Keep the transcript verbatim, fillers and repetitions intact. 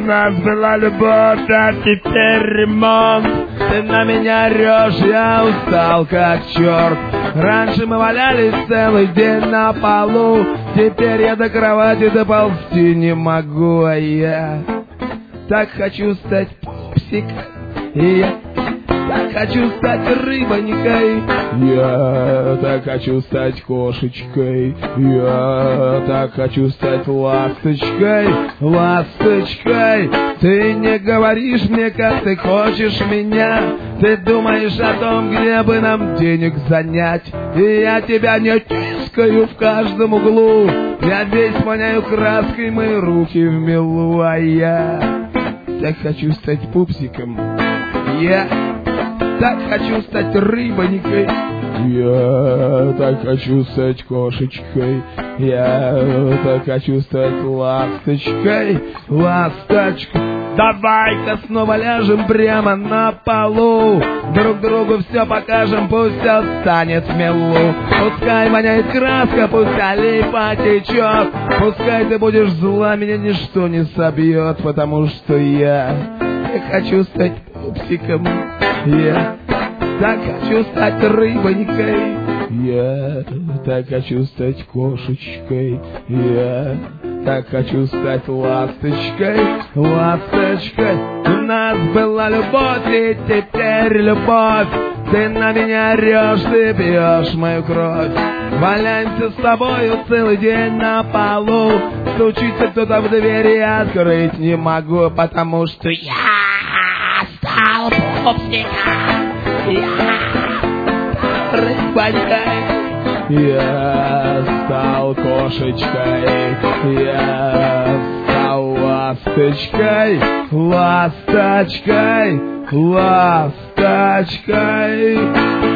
нас была любовь, а теперь ремонт. Ты на меня орешь, я устал как черт. Раньше мы валялись целый день на полу, теперь я до кровати доползти не могу, а я так хочу стать пупсиком, и я так хочу стать рыбонькой. Я так хочу стать кошечкой. Я так хочу стать ласточкой. Ласточкой. Ты не говоришь мне, как ты хочешь меня. Ты думаешь о том, где бы нам денег занять. И я тебя не тискаю в каждом углу. Я весь воняю краской, мои руки в милу. А я так хочу стать пупсиком. Я так хочу стать рыбонькой. Я так хочу стать кошечкой. Я так хочу стать ласточкой. Ласточкой. Давай-ка снова ляжем прямо на полу, друг другу все покажем, пусть останет в милу. Пускай воняет краска, пусть олей потечет. Пускай ты будешь зла, меня ничто не собьет, потому что я, я хочу стать пупсиком. Я так хочу стать рыбонькой. Я так хочу стать кошечкой. Я так хочу стать ласточкой. Ласточкой. У нас была любовь, и теперь любовь. Ты на меня орешь, ты пьешь мою кровь. Валяемся с тобою целый день на полу. Стучится кто-то в дверь, я открыть не могу, потому что я стал пупсиком. Я рыбонькой. Я стал кошечкой. Я стал ласточкой. Ласточкой. Ласточкой.